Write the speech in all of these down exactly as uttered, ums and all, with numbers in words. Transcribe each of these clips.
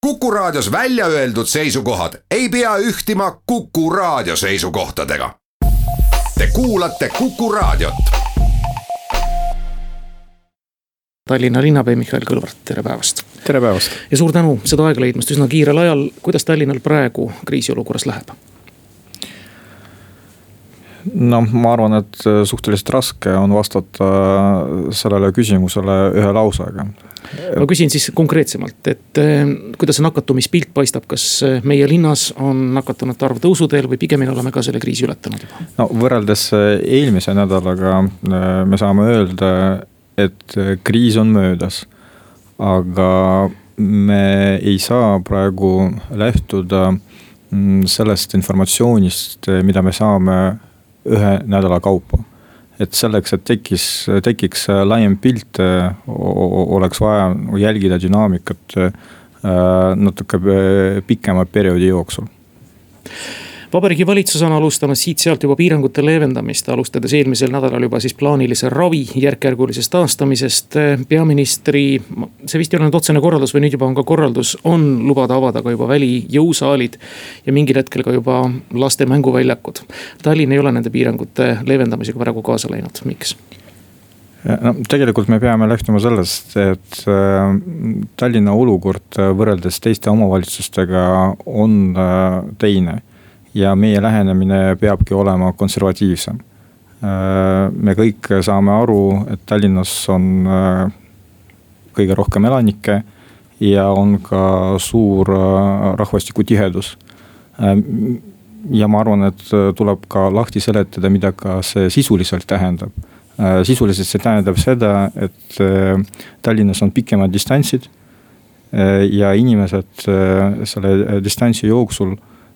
Kuku Raadios välja öeldud seisukohad ei pea ühtima Kuku Raadio seisukohtadega. Te kuulate Kuku Raadiot. Tallinna linnapea Mihhail Kõlvart, tere päevast. Tere päevast. Ja suur tänu seda aega leidmast üsna kiirel ajal. Kuidas Tallinnal praegu kriisiolukorras läheb? No ma arvan, et suhteliselt raske on vastata sellele küsimusele ühe lausega. Ma küsin siis konkreetsemalt, et kuidas see nakatumispilt paistab, kas meie linnas on nakatunute arv tõusuteel või pigem oleme ka selle kriisi ületanud juba? No võrreldes eelmise nädalaga me saame öelda, et kriis on möödas, aga me ei saa praegu lähtuda sellest informatsioonist, mida me saame ühe nädala kaupa. Et selleks, et tekis, tekiks laiem pilt, oleks vaja jälgida dünaamikat natuke pikema perioodi jooksul. Vabariigi valitsus on alustanud siit sealt juba piirangute leevendamist, alustades eelmisel nädalal juba siis plaanilise ravi järkjärgulisest taastamisest. Peaministri, see vist ei ole nüüd otsene korraldus või nüüd juba on ka korraldus, on lubada avada ka juba välijõusaalid ja mingil hetkel ka juba laste mänguväljakud. Tallinn ei ole nende piirangute leevendamisega praegu kaasa läinud. Miks? No, tegelikult me peame lähtuma sellest, et Tallinna olukord võrreldes teiste omavalitsustega on teine. Ja meie lähenemine peabki olema konservatiivsem. Me kõik saame aru, et Tallinnas on kõige rohkem elanikke ja on ka suur rahvastiku tihedus. Ja ma arvan, et tuleb ka lahti seletada, mida ka see sisuliselt tähendab. Sisuliselt see tähendab seda, et Tallinnas on pikemad distantsid ja inimesed selle distantsi jooksul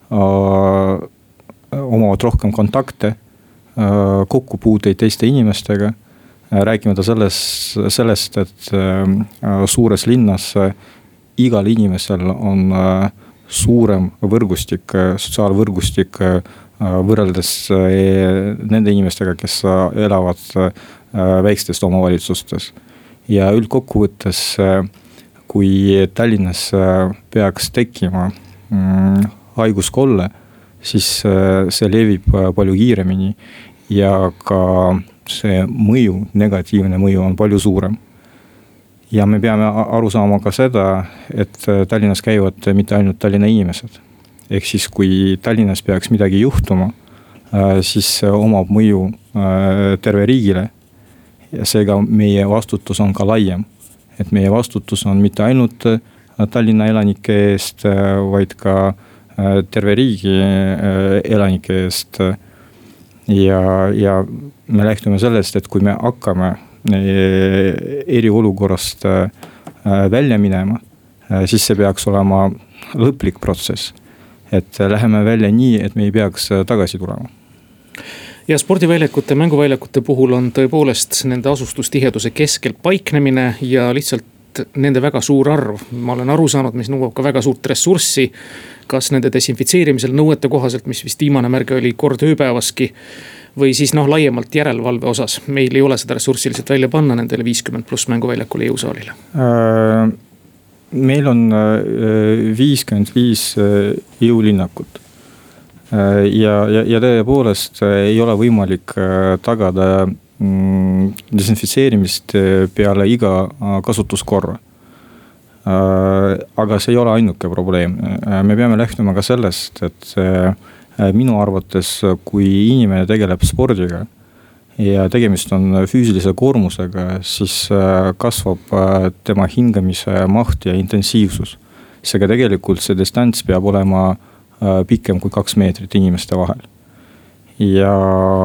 omavad rohkem kontakte, kokkupuuteid teiste inimestega, rääkimata sellest, sellest, et suures linnas igal inimesel on suurem võrgustik, sotsiaalvõrgustik võrreldes nende inimestega, kes elavad väikestes omavalitsustes. Ja üldkokkuvõttes, kui Tallinnas peaks tekkima haiguskolle, siis see levib palju kiiremini ja ka see mõju, negatiivne mõju on palju suurem. Ja me peame aru saama ka seda, et Tallinnas käivad mitte ainult Tallinna inimesed. Ehk siis kui Tallinnas peaks midagi juhtuma, siis omab mõju terve riigile ja seega meie vastutus on ka laiem. Et meie vastutus on mitte ainult Tallinna elanike eest, vaid ka terve riigi elanike eest ja, ja me lähtume sellest, et kui me hakkame eriolukorrast välja minema, siis see peaks olema lõplik protsess, et läheme välja nii, et me ei peaks tagasi tulema. Ja spordiväljakute, mänguväljakute puhul on tõepoolest nende asustustiheduse keskel paiknemine ja lihtsalt nende väga suur arv. Ma olen aru saanud, mis nõuab ka väga suurt ressurssi, kas nende desinfitseerimisel nõuete kohaselt, mis vist viimane märge oli kord ööpäevaski, või siis noh, laiemalt järelevalve osas. Meil ei ole seda ressurssi lihtsalt välja panna nendele viiskümmend pluss mänguväljakule jõusaalile. Meil on viiskümmend viis jõulinnakut ja, ja, ja tõepoolest ei ole võimalik tagada desinfitseerimist peale iga kasutuskorra. Aga see ei ole ainuke probleem. Me peame lähtuma ka sellest, et minu arvates, kui inimene tegeleb spordiga ja tegemist on füüsilise koormusega, siis kasvab tema hingamise maht ja intensiivsus. Seega tegelikult see distants peab olema pikem kui kaks meetrit inimeste vahel. Ja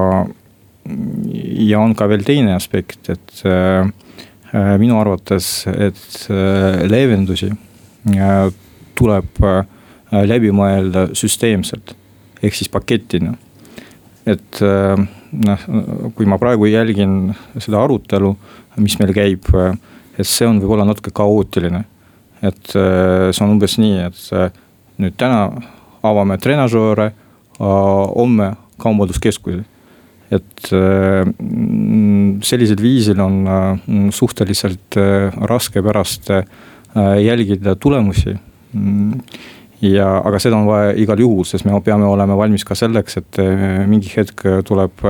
Ja on ka veel teine aspekt, et äh, minu arvates, et äh, leevendusi äh, tuleb äh, läbi mõelda süsteemselt, ehk siis pakettina. Et äh, noh, kui ma praegu jälgin seda arutelu, mis meil käib, et see on võib-olla natuke kaootiline. Et äh, see on umbes nii, et äh, nüüd täna avame trenažööre, äh, homme kaubanduskeskusi. Et sellised viisil on suhteliselt raske pärast jälgida tulemusi ja, aga seda on vaja igal juhul, sest me peame olema valmis ka selleks, et mingi hetk tuleb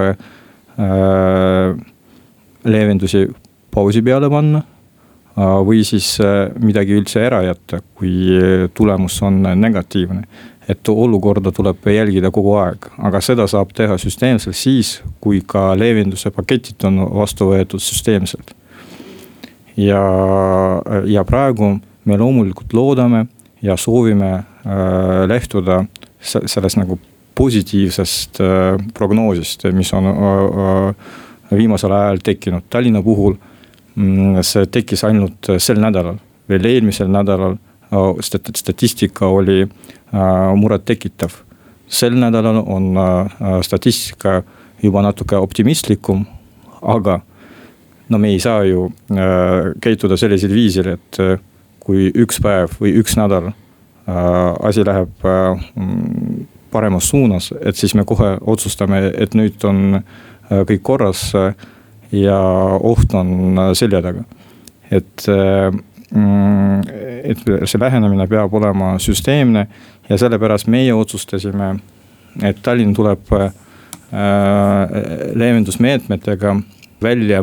leevendusi pausi peale panna või siis midagi üldse ära jätta, kui tulemus on negatiivne. Et olukorda tuleb jälgida kogu aeg, aga seda saab teha süsteemselt siis, kui ka leevenduse paketid on vastu võetud süsteemselt. Ja, ja praegu me loomulikult loodame ja soovime äh, lähtuda sellest nagu positiivsest äh, prognoosist, mis on äh, viimasel ajal tekkinud. Tallinna puhul mm, see tekkis ainult sel nädalal, veel eelmisel nädalal äh, statistika oli äh, muret tekitav. Sel nädalal on äh, statistika juba natuke optimistlikum, aga no me ei saa ju äh, käituda sellisel viisil, et äh, kui üks päev või üks nädal äh, asi läheb äh, paremas suunas, et siis me kohe otsustame, et nüüd on äh, kõik korras äh, ja oht on äh, selja taga. Et, äh, et see lähenemine peab olema süsteemne ja sellepärast meie otsustasime, et Tallinn tuleb äh, leevendusmeetmetega välja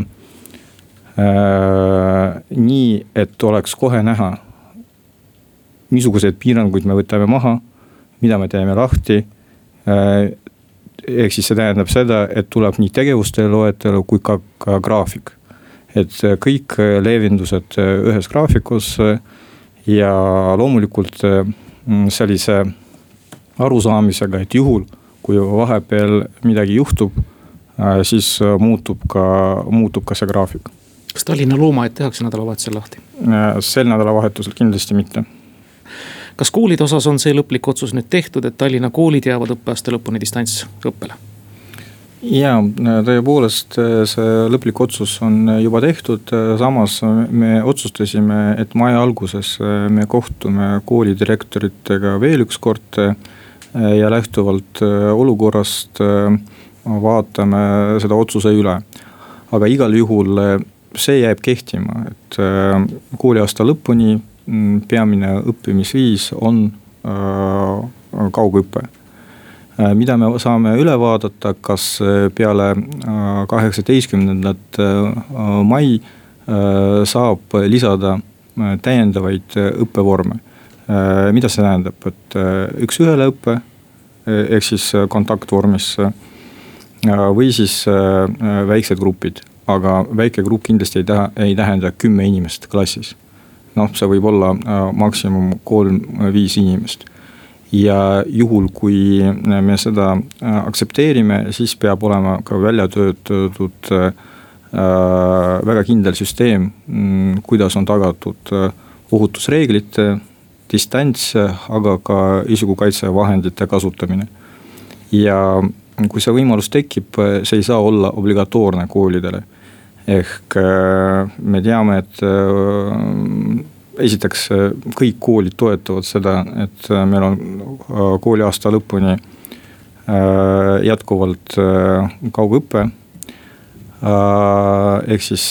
Äh, nii, et oleks kohe näha, missuguseid piiranguid me võtame maha, mida me teeme lahti. Äh, ehk siis see tähendab seda, et tuleb nii tegevuste loetelu kui ka, ka graafik. Et kõik leevendused ühes graafikus ja loomulikult sellise arusaamisega, et juhul, kui vahepeal midagi juhtub, äh, siis muutub ka, muutub ka see graafik. Kas Tallinna loomaaed tehakse nädalavahetusel lahti? Sel nädalavahetusel kindlasti mitte. Kas koolide osas on see lõplik otsus nüüd tehtud, et Tallinna koolid jäävad õppeaasta lõpuni distantsõppele? Ja, tõepoolest see lõplik otsus on juba tehtud. Samas me otsustasime, et mai alguses me kohtume koolidirektoritega veel üks kord ja lähtuvalt olukorrast vaatame seda otsuse üle. Aga igal juhul see jääb kehtima, et kooliaasta lõpuni peamine õppimisviis on kaugõppe. Mida me saame üle vaadata, kas peale kaheksateistkümnendat mai saab lisada täiendavaid õppevorme. Mida see tähendab, et üks ühele õppe, ehk siis kontaktvormis või siis väiksed grupid. Aga väike grupp kindlasti ei, taha, ei tähenda kümme inimest klassis. Noh, see võib olla äh, maksimum kolm-viis inimest. Ja juhul, kui me seda äh, aktsepteerime, siis peab olema ka välja töötatud äh, väga kindel süsteem, mm, kuidas on tagatud äh, ohutusreeglite, distants, aga ka isikukaitsevahendite kasutamine. Ja kui see võimalus tekib, see ei saa olla obligatoorne koolidele. Ehk me teame, et esiteks kõik koolid toetavad seda, et meil on kooli aasta lõpuni jätkuvalt kaugõppe. Ehk siis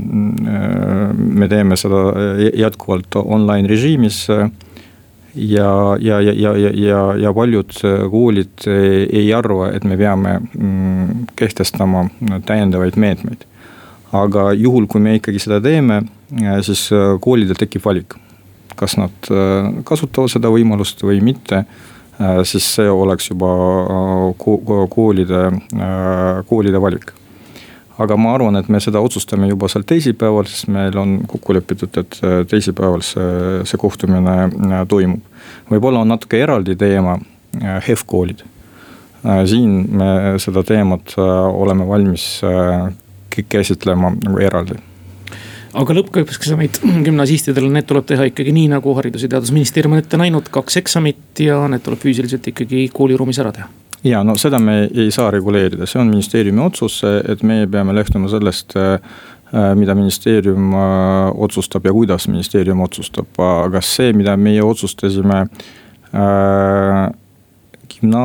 me teeme seda jätkuvalt online režiimis ja, ja, ja, ja, ja, ja paljud koolid ei arva, et me peame kehtestama täiendavaid meetmeid. Aga juhul, kui me ikkagi seda teeme, siis koolidel tekib valik. Kas nad kasutavad seda võimalust või mitte, siis see oleks juba koolide, koolide valik. Aga ma arvan, et me seda otsustame juba seal teisipäeval, sest meil on kokku lepitud, et teisipäeval see, see kohtumine toimub. Võib-olla on natuke eraldi teema H E V koolid. Siin me seda teemat oleme valmis käsitlema nagu eraldi. Aga lõppeksamid gümnasistidele, need tuleb teha ikkagi nii, nagu Haridus- ja Teadusministeerium on ette näinud, kaks eksamit ja need tuleb füüsiliselt ikkagi kooliruumis ära teha. Ja, no seda me ei saa reguleerida, see on ministeeriumi otsus, et me peame lähtuma sellest, mida ministeerium otsustab ja kuidas ministeerium otsustab. Aga see, mida meie otsustasime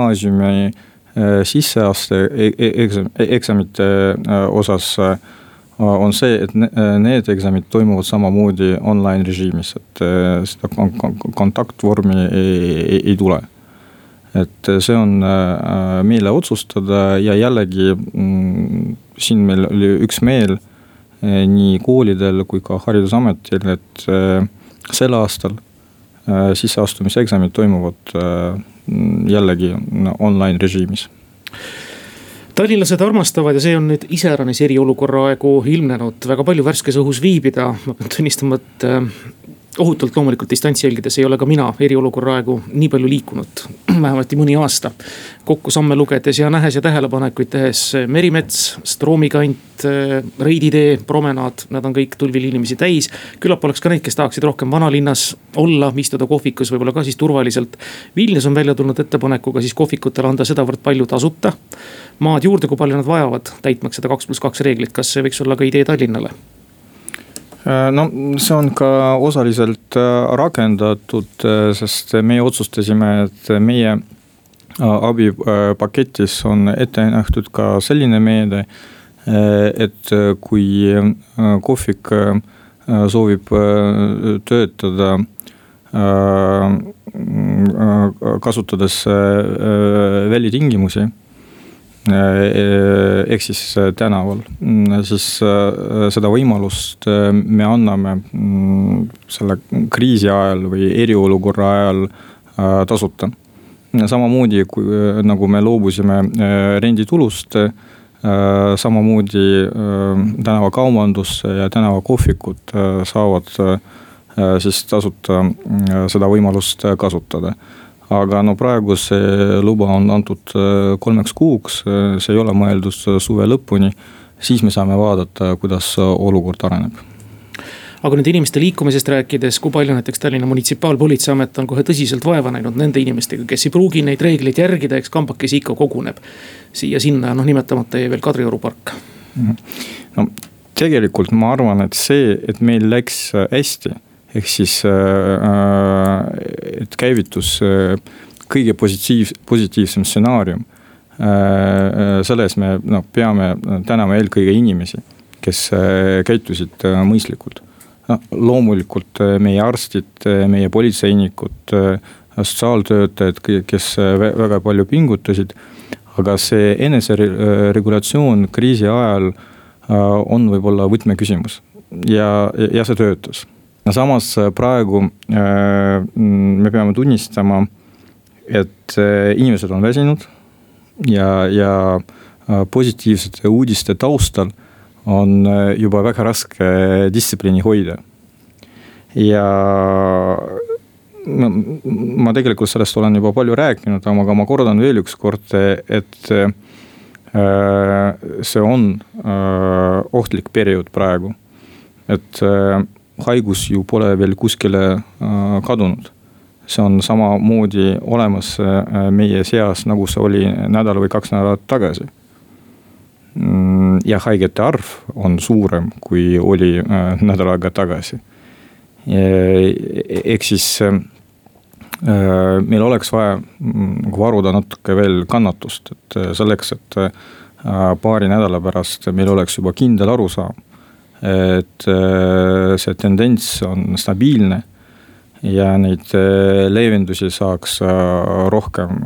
gümnaasiumi sisseaste eksamite osas on see, et need eksamid toimuvad samamoodi online režiimis, et seda kontaktvormi ei, ei, ei tule. Et see on meile otsustada ja jällegi siin meil oli üks meel nii koolidel kui ka haridusametil, et sel aastal sisseastumiseksamid toimuvad jällegi online režiimis. Tallinlased armastavad ja see on nüüd iseäranis eriolukorra aegu ilmnenud väga palju värskes õhus viibida. Ma pean tunnistama, et ohutult loomulikult distantsi jälgides ei ole ka mina eriolukorra aegu nii palju liikunud, vähemalt mõni aasta. Kokku samme lugedes ja nähes ja tähelepanekuid tehes Merimets, Stroomikant, Reiditee, promenaad, nad on kõik tulvil inimesi täis. Küllap oleks ka neid, kes tahaksid rohkem vanalinnas olla, istuda kohvikus, võib-olla ka siis turvaliselt. Vilnius on välja tulnud ettepanekuga siis kohvikutele anda sedavõrd palju tasuta maad juurde, kui palju nad vajavad täitmaks seda kaks pluss kaks reeglit. Kas see võiks olla ka idee Tallinnale? No see on ka osaliselt rakendatud, sest meie otsustasime, et meie abipaketis on ette nähtud ka selline meede, et kui kohvik soovib töötada kasutades välitingimusi, ehk siis tänaval, siis seda võimalust me anname selle kriisi ajal või eriolukorra ajal tasuta. Samamoodi kui, nagu me loobusime renditulust, samamoodi tänavakaubandus ja tänavakohvikud saavad siis tasuta seda võimalust kasutada. Aga no praegu see luba on antud kolmeks kuuks, see ei ole mõeldud suve lõpuni, siis me saame vaadata, kuidas olukord areneb. Aga nüüd inimeste liikumisest rääkides, kui palju näiteks Tallinna munitsipaalpolitseiamet on kohe tõsiselt vaeva näinud nende inimestega, kes ei pruugi neid reegleid järgida, eks kambakesi ikka koguneb siia sinna, noh nimetamata ei veel Kadrioru park. No tegelikult ma arvan, et see, et meil läks hästi, ehk siis, et käivitus kõige positiiv, positiivsem stsenaarium. Selles me no, peame tänama eelkõige inimesi, kes käitusid mõistlikult. No, loomulikult meie arstid, meie politseinikud, sotsiaaltöötajad, kes väga palju pingutasid, aga see eneseregulatsioon kriisi ajal on võib-olla võtmeküsimus ja, ja see töötas. Samas praegu me peame tunnistama, et inimesed on väsinud ja, ja positiivsete uudiste taustal on juba väga raske distsipliini hoida. Ja ma tegelikult sellest olen juba palju rääkinud, aga ma kordan veel üks kord, et see on ohtlik periood praegu. Et haigus ju pole veel kuskile kadunud. See on samamoodi olemas meie seas, nagu see oli nädal või kaks nädalat tagasi. Ja haigete arv on suurem, kui oli nädal aega tagasi. Ehk siis meil oleks vaja varuda natuke veel kannatust, et selleks, et paari nädala pärast meil oleks juba kindel arusaam, et see tendents on stabiilne ja neid leevendusi saaks rohkem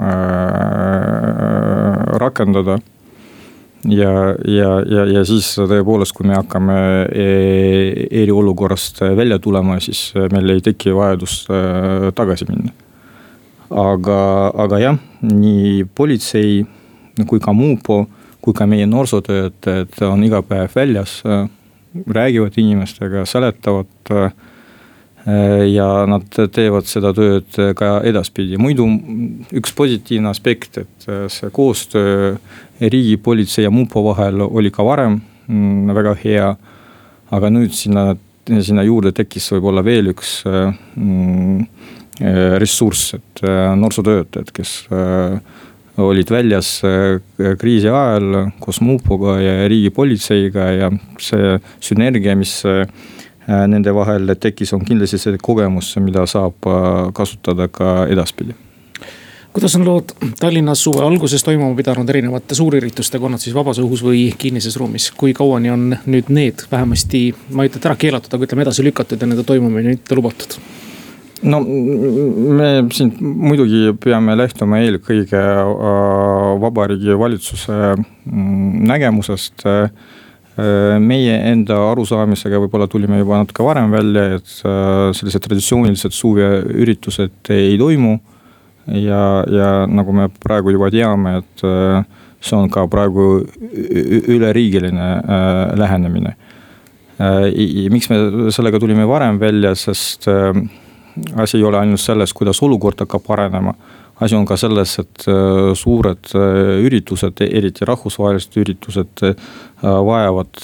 rakendada. Ja, ja, ja, ja siis tõepoolest, kui me hakkame eriolukorrast välja tulema, siis meil ei teki vajadus tagasi minna. Aga, aga jah, nii politsei kui ka muupo, kui ka meie noorsootöötajad on iga päev väljas, räägivad inimestega, seletavad ja nad teevad seda tööd ka edaspidi. Muidu üks positiivne aspekt, et see koostöö riigi, politsei ja muupo vahel oli ka varem väga hea, aga nüüd sinna, sinna juurde tekkis võib-olla veel üks ressurss, et noorsootöötajad, kes olid väljas kriisi ajal koos muupoga ja riigi politseiga ja see sünergia, mis nende vahel tekkis, on kindlasti see kogemus, mida saab kasutada ka edaspidi. Kuidas on lood Tallinnas suve alguses toimuma pidanud erinevate suurüritustega, on nad siis vabas õhus või kinnises ruumis? Kui kauani on nüüd need vähemasti, ma ei ütle ära keelatud, aga ütleme edasi lükatud ja nende toimumine mitte lubatud? No me siin muidugi peame lähtuma eelkõige Vabariigi valitsuse nägemusest. Meie enda arusaamisega võib-olla tulime juba natuke varem välja, et sellised traditsioonilised suveüritused ei toimu. Ja, ja nagu me praegu juba teame, et see on ka praegu üleriigiline lähenemine. Miks me sellega tulime varem välja, sest asi ei ole ainult selles, kuidas olukord hakkab paranema. Asi on ka selles, et suured üritused, eriti rahvusvahelised üritused vajavad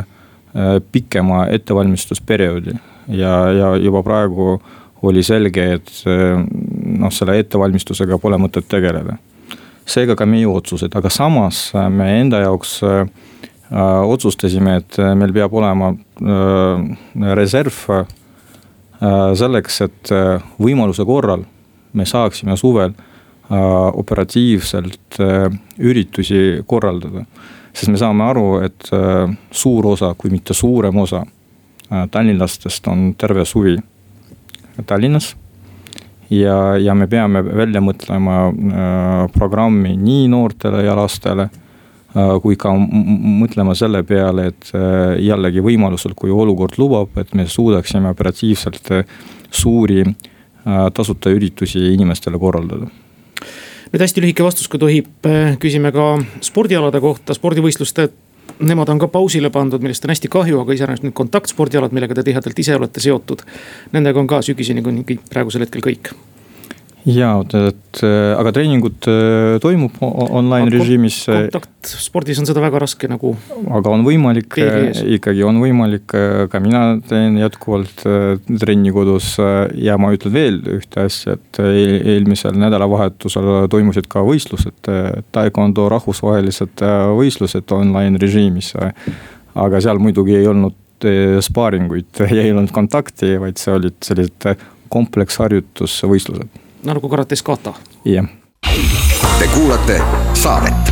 pikema ettevalmistusperioodi ja, ja juba praegu oli selge, et noh, selle ettevalmistusega pole mõtet tegeleda. Seega ka meie otsused, aga samas me enda jaoks äh, otsustasime, et meil peab olema äh, reserv äh, selleks, et äh, võimaluse korral me saaksime suvel äh, operatiivselt äh, üritusi korraldada. Sest me saame aru, et äh, suur osa, kui mitte suurem osa äh, tallinlastest on terve suvi Tallinnas ja, ja me peame välja mõtlema äh, programmi nii noortele ja lastele äh, kui ka mõtlema selle peale, et äh, jällegi võimalusel, kui olukord lubab, et me suudaksime operatiivselt äh, suuri äh, tasuta üritusi inimestele korraldada. Nüüd hästi lühike vastus, kui tohib, küsime ka spordialade kohta, spordivõistluste. Nemad on ka pausile pandud, millest on hästi kahju, aga iseenesest nüüd kontaktspordialad, millega te tihedalt ise olete seotud. Nendega on ka sügiseni kuni praegusel hetkel kõik. Jaa, et, aga treeningud toimub online aga režiimis. Kontaktspordis on seda väga raske nagu. Aga on võimalik, ikkagi on võimalik, ka mina teen jätkuvalt trenni kodus ja ma ütlen veel ühte asja, et eelmisel nädalavahetusel toimusid ka võistlused, taekwondo rahvusvahelised võistlused online režiimis. Aga seal muidugi ei olnud spaaringuid ja ei olnud kontakti, vaid see olid sellised kompleksharjutusvõistlused. Nagu karates kata. Jah. Te kuulate saadet.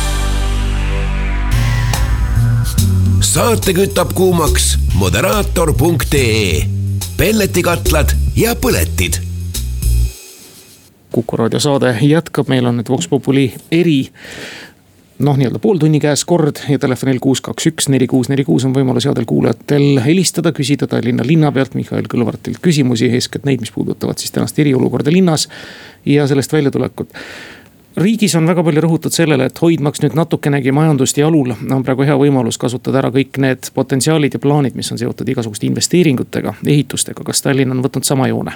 Saate kütab kuumaks moderaator punkt ee. Pelletikatlad ja põletid. Kuku Raadio saade jätkab, meil on nüüd Vox Populi eri noh, nii-öelda pool tunni käes kord ja telefonil kuus kaks üks neli kuus neli kuus on võimalus headel kuulajatel helistada, küsida Tallinna linna pealt Mihhail Kõlvartilt küsimusi, eeskätt neid, mis puudutavad siis tänast eriolukorda linnas ja sellest väljatulekut. Riigis on väga palju rõhutud sellele, et hoidmaks nüüd natukenegi majandust jalul, on praegu hea võimalus kasutada ära kõik need potentsiaalid ja plaanid, mis on seotud igasuguste investeeringutega, ehitustega. Kas Tallinn on võtnud sama joone?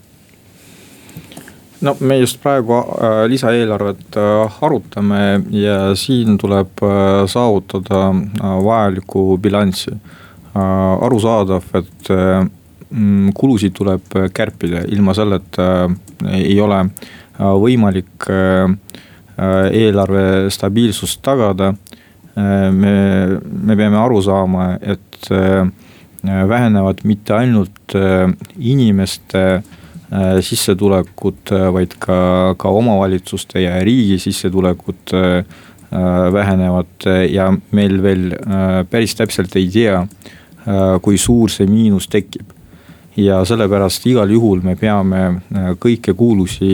No me just praegu äh, lisaeelarvet äh, arutame ja siin tuleb äh, saavutada äh, vajaliku bilanssi. Äh, arusaadav, et äh, kulusid tuleb kärpida ilma selleta äh, ei ole äh, võimalik äh, eelarve stabiilsust tagada. Äh, me, me peame aru saama, et äh, vähenevad mitte ainult äh, inimeste sissetulekud, vaid ka, ka omavalitsuste ja riigi sissetulekud vähenevad ja meil veel päris täpselt ei tea, kui suur see miinus tekib. Ja sellepärast igal juhul me peame kõike kulusi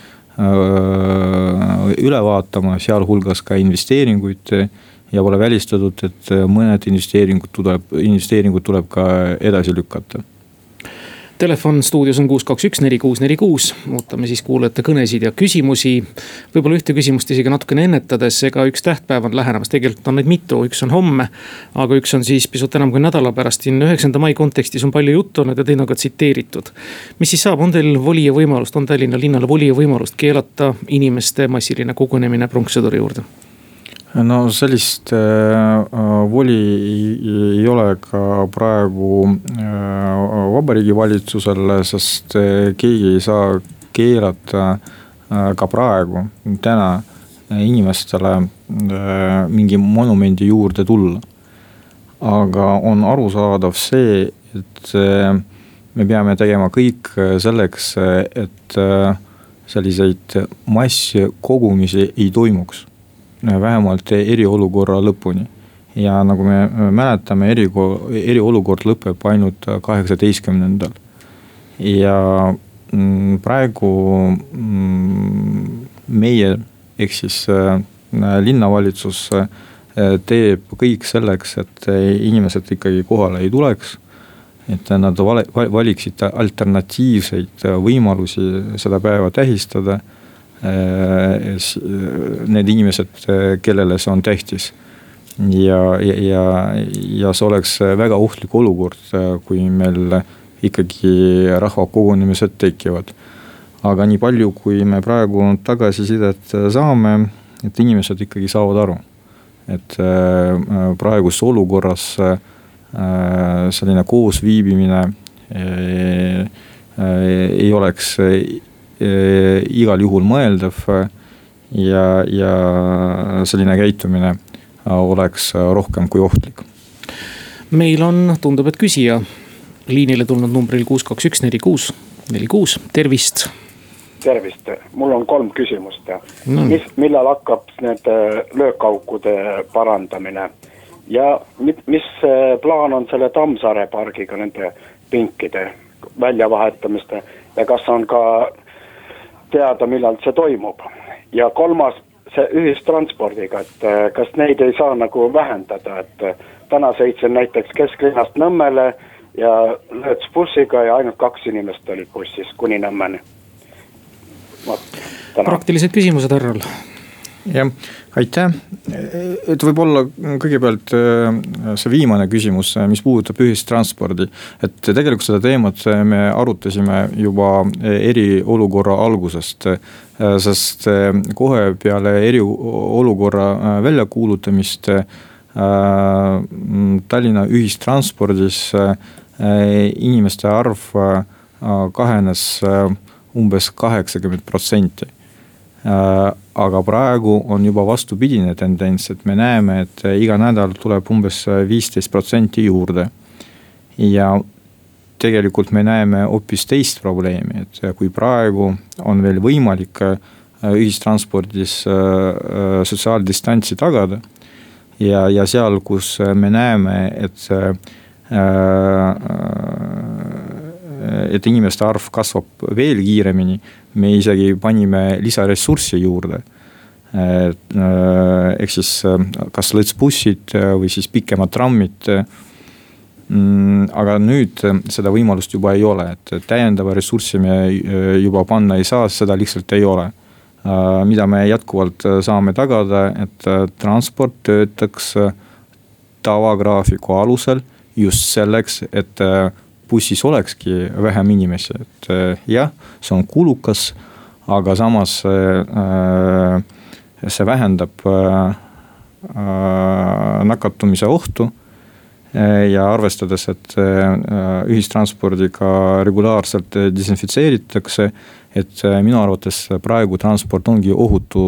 üle vaatama, sealhulgas ka investeeringuid ja pole välistatud, et mõned investeeringud tuleb, investeeringud tuleb ka edasi lükata. Telefon stuudios on kuus kaks üks neli kuus neli kuus, ootame siis kuulajate kõnesid ja küsimusi. Võib-olla ühte küsimust isegi natukene ennetades, ega üks tähtpäev on lähenemas, tegelikult on neid mitu, üks on homme, aga üks on siis pisut enam kui nädala pärast. üheksanda mai kontekstis on palju juttu olnud ja teine on ka tsiteeritud. Mis siis saab, on teil voli ja võimalust, on Tallinna linnale voli ja võimalust keelata inimeste massiline kogunemine pronkssõduri juurde? No sellist äh, voli ei ole ka praegu äh, Vabariigi valitsusel, sest keegi ei saa keelata äh, ka praegu täna inimestele äh, mingi monumendi juurde tulla. Aga on arusaadav see, et äh, me peame tegema kõik selleks, et äh, selliseid masskogumisi ei toimuks. Vähemalt eriolukorra lõpuni. Ja nagu me mäletame, eri, eriolukord lõpeb ainult kaheksateistkümnendal. Ja praegu meie ehk siis linnavalitsus teeb kõik selleks, et inimesed ikkagi kohale ei tuleks. Et nad valiksid alternatiivseid võimalusi seda päeva tähistada. Need inimesed, kellele see on tähtis. Ja, ja, ja see oleks väga ohtlik olukord, kui meil ikkagi rahva kogunemised tekivad. Aga nii palju, kui me praegu tagasisidet saame, et inimesed ikkagi saavad aru. Et praegus olukorras selline koos viibimine ei oleks igal juhul mõeldav ja, ja selline käitumine oleks rohkem kui ohtlik. Meil on, tundub, et küsija liinile tulnud numbril kuus kaks üks neli kuus neli kuus. Tervist! Tervist! Mul on kolm küsimust. No. Mis, millal hakkab need löökaukude parandamine? Ja mis plaan on selle Tammsaare pargiga nende pinkide väljavahetamiste ja kas on ka teada, millal see toimub? Ja kolmas, see ühistranspordiga, et kas neid ei saa nagu vähendada, et täna sõitsin näiteks kesklinnast Nõmmele ja lööts bussiga ja ainult kaks inimest olid bussis kuni Nõmmeni. Praktilised küsimused härral. Jah, aitäh. Et võib-olla kõigepealt see viimane küsimus, mis puudutab ühistranspordi. Et tegelikult seda teemat me arutasime juba eriolukorra algusest, sest kohe peale eriolukorra väljakuulutamist Tallinna ühistranspordis inimeste arv kahenes umbes kaheksakümmend protsenti. Aga praegu on juba vastupidine tendents, et me näeme, et iga nädal tuleb umbes viisteist protsenti juurde. Ja tegelikult me näeme hoopis teist probleemi, et kui praegu on veel võimalik ühistranspordis sotsiaaldistantsi tagada ja, ja seal, kus me näeme, et et inimeste arv kasvab veel kiiremini, me isegi panime lisaressurssi juurde. Ehk siis kas lõtsbussid või siis pikemad trammid. Aga nüüd seda võimalust juba ei ole, et täiendava ressurssi me juba panna ei saa, seda lihtsalt ei ole. Mida me jätkuvalt saame tagada, et transport töötaks tavagraafiku alusel just selleks, et bussis olekski vähem inimesi, et jah, see on kulukas, aga samas see vähendab nakatumise ohtu ja arvestades, et ühistranspordiga regulaarselt desinfitseeritakse, et minu arvates praegu transport ongi ohutu,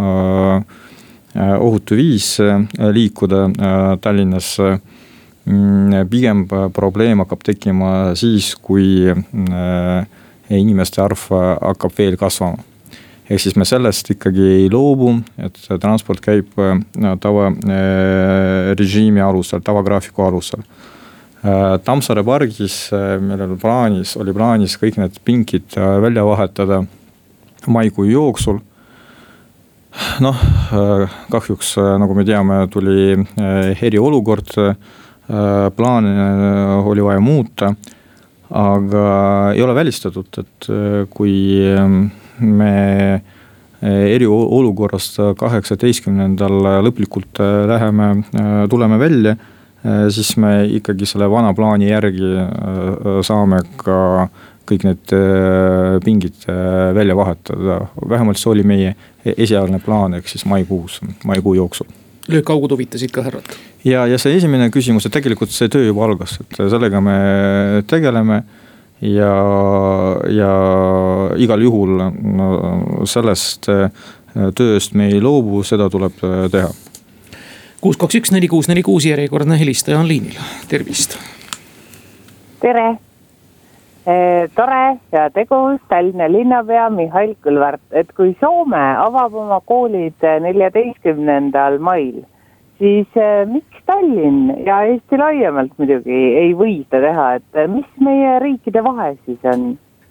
ohutu viis liikuda Tallinnas. Pigem probleem hakkab tekkima siis, kui inimeste arv hakkab veel kasvama. Ehk siis me sellest ikkagi ei loobu, et transport käib tava režiimi alusel, tavagraafiku alusel. Tammsaare pargis meil plaanis, oli plaanis kõik need pinkid välja vahetada maikuu jooksul. Noh, kahjuks, nagu me teame, tuli eriolukord, plaane oli vaja muuta, aga ei ole välistatud, et kui me eriolukorrast kaheksateistkümnendal lõplikult läheme, tuleme välja, siis me ikkagi selle vana plaani järgi saame ka kõik need pingid välja vahetada. Vähemalt see oli meie esialgne plaan, ehk siis maikuus, maikuu jooksul. Löökaugud huvitasid ka härrat. Ja, ja see esimene küsimus, et tegelikult see töö juba algas, et sellega me tegeleme ja, ja igal juhul no, sellest tööst me ei loobu, seda tuleb teha. kuus kaks üks neli kuus neli kuus järjekordne helistaja on liinil. Tervist! Tere! tore ja tegus Tallinna linnapea Mihhail Kõlvart, et kui Soome avab oma koolid neljateistkümnendal mail, siis miks Tallinn ja Eesti laiemalt muidugi ei või seda teha, et mis meie riikide vahe siis on?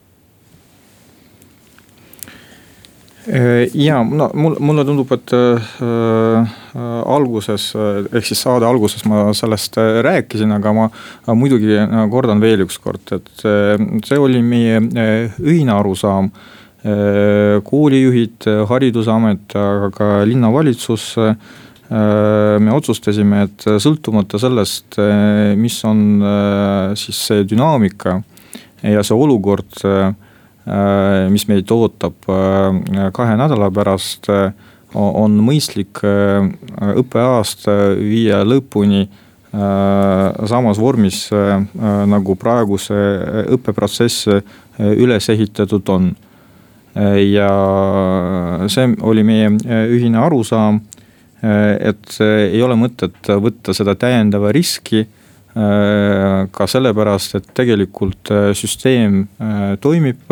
Ja no, mulle tundub, et äh, alguses, ehk siis saade alguses ma sellest rääkisin, aga ma muidugi kordan veel üks kord, et see oli meie ühine arusaam. Koolijuhid, haridusamet, aga ka linnavalitsus, me otsustasime, et sõltumata sellest, mis on siis see dünaamika ja see olukord, mis meid ootab kahe nädala pärast, on mõistlik õppeaasta viia lõpuni samas vormis, nagu praegu see õppeprotsess üles ehitatud on. Ja see oli meie ühine arusaam, et ei ole mõtet võtta seda täiendava riski, ka sellepärast, et tegelikult süsteem toimib.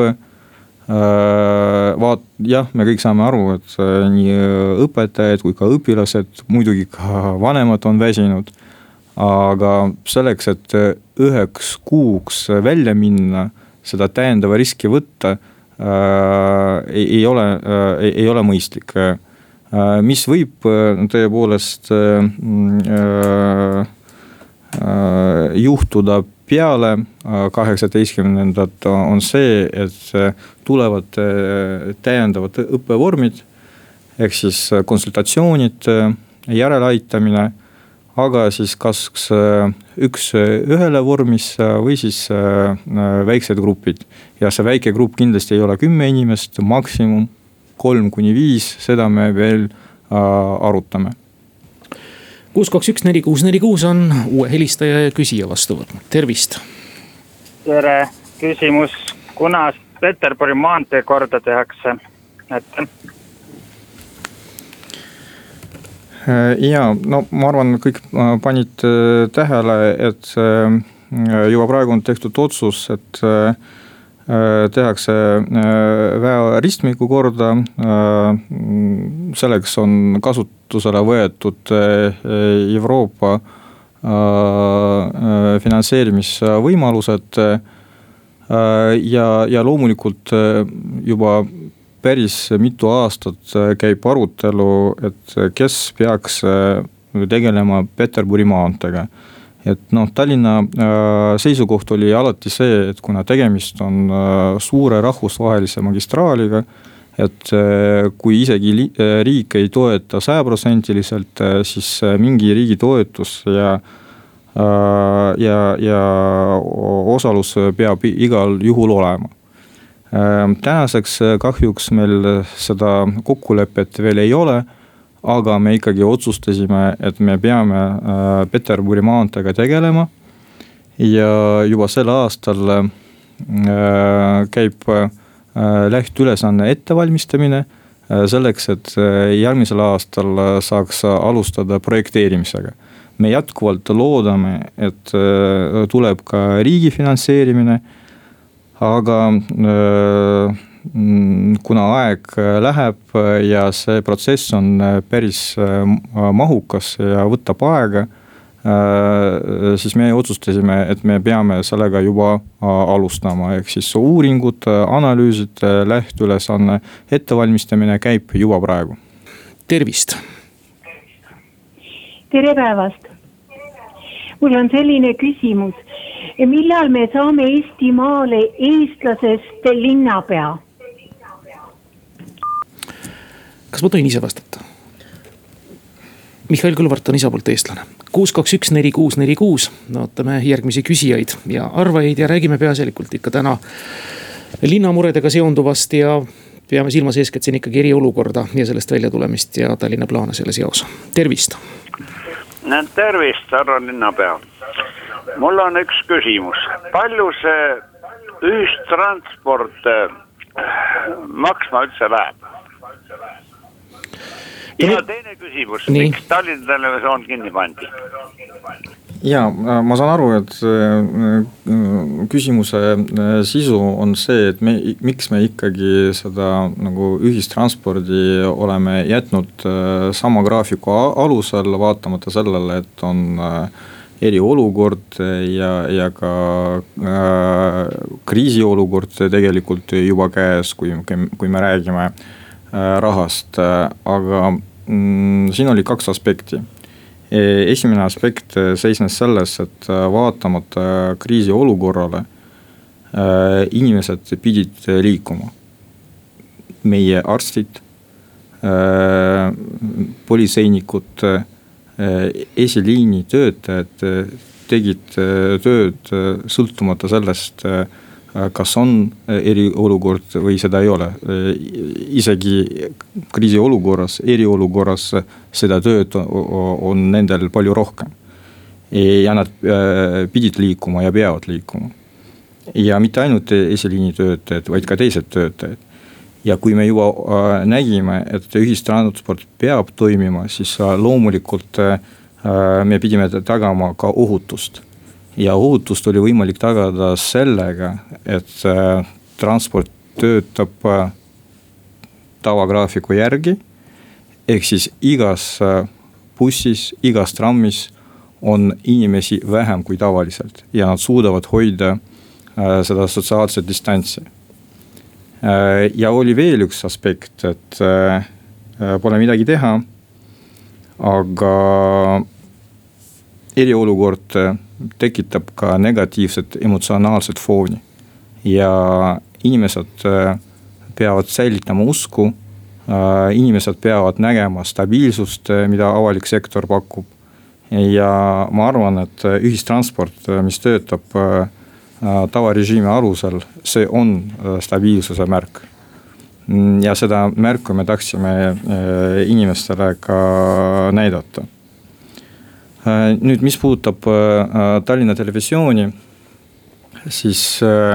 Vaat, jah, me kõik saame aru, et nii õpetajad kui ka õpilased, muidugi ka vanemad on väsinud. Aga selleks, et üheks kuuks välja minna, seda täiendava riski võtta, ei, ei, ole, ei, ei ole mõistlik. Mis võib tõepoolest juhtuda peale kaheksateistkümnendat on see, et tulevad täiendavad õppevormid, ehk siis konsultatsioonid, järeleaitamine, aga siis kas üks ühele vormis või siis väiksed grupid. Ja see väike grupp kindlasti ei ole kümme inimest, maksimum kolm kuni viis, seda me veel arutame. kuus kaks üks neli kuus neli kuus on uue helistaja ja küsija vastu võtnud. Tervist! Tere! Küsimus, kuna Peterburi maantee korda tehakse? Et... Ja, no ma arvan, kõik panid tähele, et juba praegu on tehtud otsus, et tehakse väe ristmiku korda. Selleks on kasutusele võetud Euroopa finantseerimisvõimalused ja, ja loomulikult juba päris mitu aastat käib arutelu, et kes peaks tegelema Peterburi maanteega. Et noh, Tallinna seisukoht oli alati see, et kuna tegemist on suure rahvusvahelise magistraaliga, et kui isegi riik ei toeta sajaprotsendiliselt, siis mingi riigi toetus ja, ja, ja osalus peab igal juhul olema. Tänaseks kahjuks meil seda kokkulepet veel ei ole, aga me ikkagi otsustasime, et me peame Peterburi maanteega tegelema ja juba sel aastal käib lähtülesanne ettevalmistamine selleks, et järgmisel aastal saaks alustada projekteerimisega. Me jätkuvalt loodame, et tuleb ka riigi finantseerimine, aga kuna aeg läheb ja see protsess on päris mahukas ja võtab aega, siis me otsustasime, et me peame sellega juba alustama. Ehk siis uuringud, analüüsid, lähtülesanne, ettevalmistamine käib juba praegu. Tervist! Tere päevast! Mul on selline küsimus. Millal me saame Eestimaale eestlasest linnapea? Kas ma tohin ise vastata? Mihhail Kõlvart on isa poolt eestlane. kuus kaks üks neli kuus neli kuus. Ootame järgmisi küsijaid ja arvajaid ja räägime peaasjalikult ikka täna linnamuredega seonduvast ja peame silmas eeskätt siin ikkagi eriolukorda ja sellest välja tulemist ja Tallinna plaane selle seos. Tervist! Tervist, härra linnapea. Mul on üks küsimus. Palju see ühistransport maksma üldse läheb? Ja teine küsimus, miks Tallinna televisioon kinni pandi? Ja ma saan aru, et küsimuse sisu on see, et me, miks me ikkagi seda nagu ühistranspordi oleme jätnud sama graafiku alusel, vaatamata sellele, et on eriolukord ja, ja ka äh, kriisiolukord tegelikult juba käes, kui, kui me räägime äh, rahast, aga mm, siin oli kaks aspekti. Esimene aspekt seisnes selles, et vaatamata kriisiolukorrale inimesed pidid liikuma. Meie arstid, politseinikud, esiliini töötajad tegid tööd sõltumata sellest, kas on eriolukord või seda ei ole. Isegi kriisiolukorras, eriolukorras seda tööd on nendel palju rohkem. Ja nad pidid liikuma ja peavad liikuma. Ja mitte ainult esiliini töötajad, vaid ka teised töötajad. Ja kui me juba nägime, et ühistransport peab toimima, siis loomulikult me pidime tagama ka ohutust. Ja ohutust oli võimalik tagada sellega, et transport töötab tavagraafiku järgi. Ehk siis igas bussis, igas trammis on inimesi vähem kui tavaliselt. Ja nad suudavad hoida seda sotsiaalset distantsi. Ja oli veel üks aspekt, et pole midagi teha, aga eriolukord tekitab ka negatiivset emotsionaalset fooni. Ja inimesed peavad säilitama usku, inimesed peavad nägema stabiilsust, mida avalik sektor pakub. Ja ma arvan, et ühistransport, mis töötab tavarežiimi alusel, see on stabiilsuse märk. Ja seda märku me tahtsime inimestele ka näidata. Nüüd, mis puudutab Tallinna Televisiooni, siis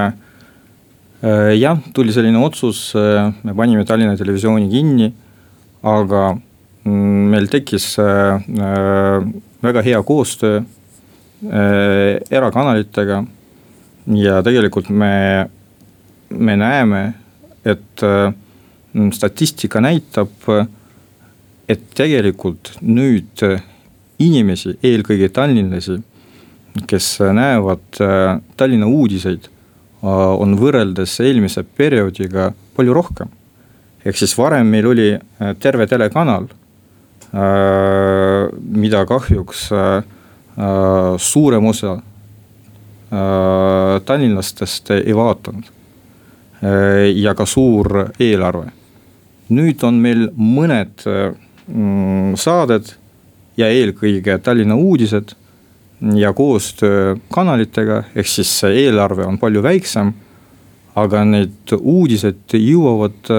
jah, tuli selline otsus, me panime Tallinna Televisiooni kinni, aga meil tekkis väga hea koostöö erakanalitega ja tegelikult me, me näeme, et statistika näitab, et tegelikult nüüd inimesi, eelkõige tallinlasi, kes näevad Tallinna uudiseid, on võrreldes eelmise perioodiga palju rohkem. Ehk siis varem meil oli terve telekanal, mida kahjuks suurem osa tallinlastest ei vaatanud. Ja ka suur eelarve. Nüüd on meil mõned saaded, ja eelkõige Tallinna uudised ja koostöö kanalitega, ehk siis eelarve on palju väiksem, aga need uudised jõuavad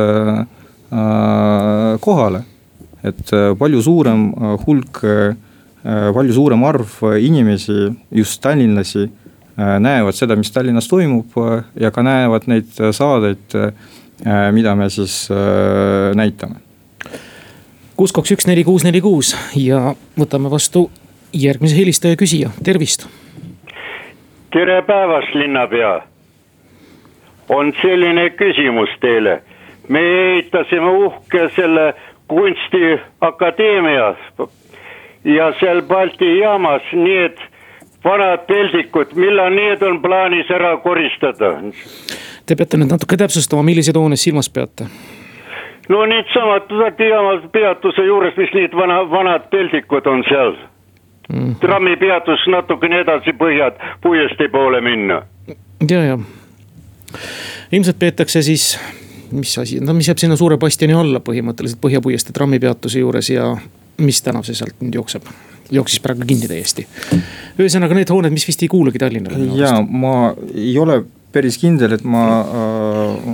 kohale. Et palju suurem hulk, palju suurem arv inimesi, just tallinlasi, näevad seda, mis Tallinnas toimub ja ka näevad neid saadeid, mida me siis näitame. kuus kaks üks neli kuus neli kuus ja võtame vastu järgmise helistaja küsija. Tervist! Tere päevast, linnapea! On selline küsimus teile. Me ehitasime uhke selle kunstiakadeemia ja seal Balti jaamas need vanad peldikud, millal need on plaanis ära koristada? Te peate nüüd natuke täpsustama, millised hoones silmas peate? No need samad peatuse juures, mis need vana, vanad peldikud on seal. Mm. Trammi peatus natukene edasi põhjad puiesti poole minna. Ja, ja. Ilmselt peetakse siis, mis asi, no mis jääb sinna suure bastioni alla põhimõtteliselt põhjapuiesti trammi peatuse juures ja mis tänav see sealt nüüd jookseb. Jooksis praegu kinni täiesti. Ühesõnaga need hooned, mis vist ei kuulegi Tallinnale. Ja ma ei ole päris kindel, et ma äh,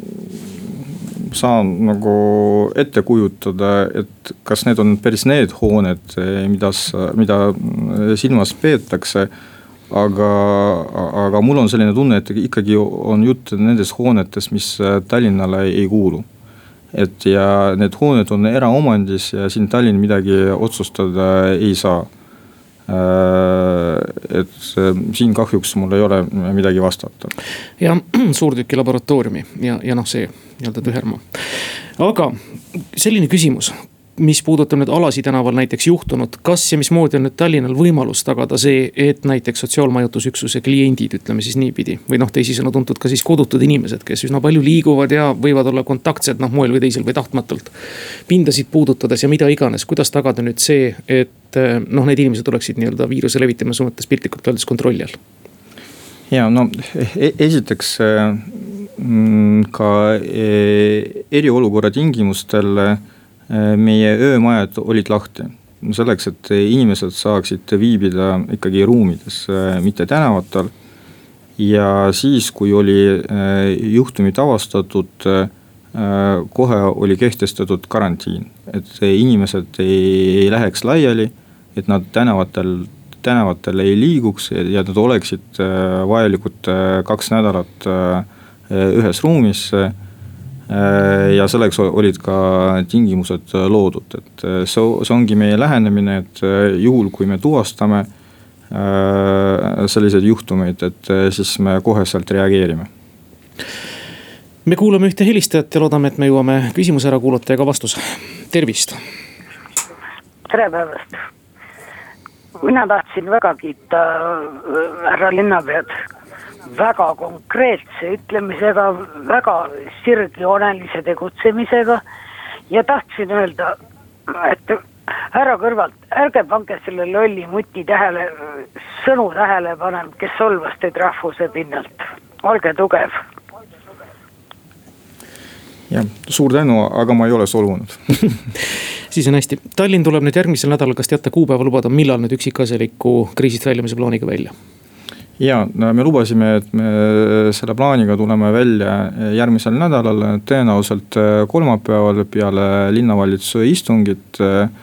saan nagu ette kujutada, et kas need on päris need hooned, mida, mida silmas peetakse, aga, aga mul on selline tunne, et ikkagi on jutt nendes hoonetes, mis Tallinnale ei kuulu. Et ja need hooned on eraomandis ja siin Tallinn midagi otsustada ei saa. et siin kahjuks mul ei ole midagi vastata. Ja suurtüki laboratooriumi ja, ja noh, see nii-öelda tühermaa. Aga selline küsimus, mis puudutab nüüd Alasi tänaval näiteks juhtunud, kas ja mismoodi on nüüd Tallinnal võimalus tagada see, et näiteks sotsiaalmajutusüksuse kliendid, ütleme siis niipidi, või noh, teisisõnu tuntud ka siis kodutud inimesed, kes üsna palju liiguvad ja võivad olla kontaktsed noh, moel või teisel või tahtmatult pindasid puudutades ja mida iganes, kuidas tagada nüüd see, et noh, need inimesed oleksid nii-öelda viiruse levitamise mõttes piltlikult öeldes kontrolli all? Ja no esiteks ka eriolukorra tingimustel meie öömajad olid lahti selleks, et inimesed saaksid viibida ikkagi ruumides, mitte tänavatel. Ja siis, kui oli juhtumid avastatud, kohe oli kehtestatud karantiin, et inimesed ei läheks laiali, et nad tänavatel, tänavatel ei liiguks ja nad oleksid vajalikud kaks nädalat ühes ruumis. Ja selleks olid ka tingimused loodud, et see, see ongi meie lähenemine, et juhul kui me tuvastame sellised juhtumeid, et siis me koheselt reageerime. Me kuulame ühte helistajat ja loodame, et me jõuame küsimuse ära kuulata ja ka vastus. Tervist! Tere päevast! Mina tahtsin väga kiita härra linnapead väga konkreetse ütlemisega, väga sirgjoonelise tegutsemisega ja tahtsin öelda, et härra Kõlvart, ärge pange selle lolli muti tähele, sõnu tähele panen, kes solvas teid rahvuse pinnalt. Olge tugev. Ja, suur tänu, aga ma ei ole solvunud. Siis on hästi. Tallinn tuleb nüüd järgmisel nädalal, kas teate kuupäeva lubada, millal nüüd üksikasjaliku kriisist väljumise plaaniga välja? Ja me lubasime, et me selle plaaniga tuleme välja järgmisel nädalal, tõenäoliselt kolmapäeval peale linnavalitsuse istungit.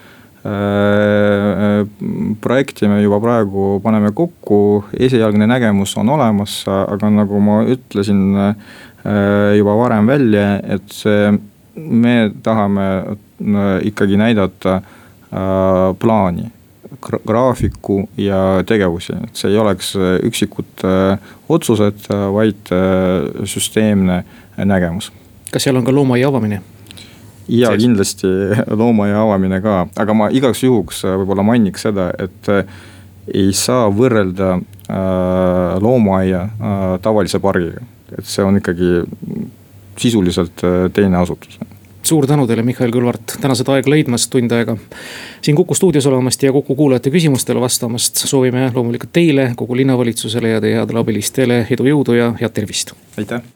Projekti me juba praegu paneme kokku, esialgne nägemus on olemas, aga nagu ma ütlesin juba varem välja, et me tahame ikkagi näidata plaani, graafiku ja tegevusi, et see ei oleks üksikud otsused, vaid süsteemne nägemus. Kas seal on ka loomaia avamine? Ja kindlasti loomaia avamine ka, aga ma igaks juhuks võib-olla mainiks seda, et ei saa võrrelda loomaia tavalise pargiga, et see on ikkagi sisuliselt teine asutus. Suur tänu teile, Mihhail Kõlvart, tänased aeg leidmast tund aega siin Kuku stuudios olemast ja Kuku kuulajate küsimustele vastamast. Soovime loomulikult teile, kogu linnavalitsusele ja teie headele abilistele edu, jõudu ja head tervist. Aitäh!